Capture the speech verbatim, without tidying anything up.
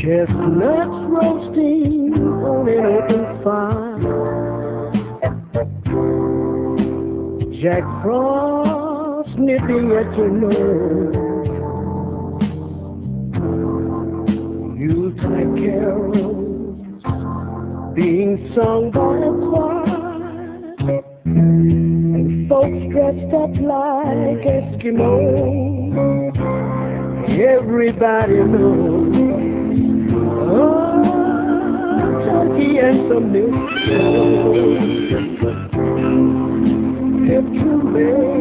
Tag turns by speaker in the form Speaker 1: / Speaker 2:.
Speaker 1: Chestnuts roasting on an open fire. Jack Frost nipping at your nose. Yuletide carols being sung by a choir, and folks dressed up like Eskimos. Everybody knows. Oh, turkey and some milk. If you may.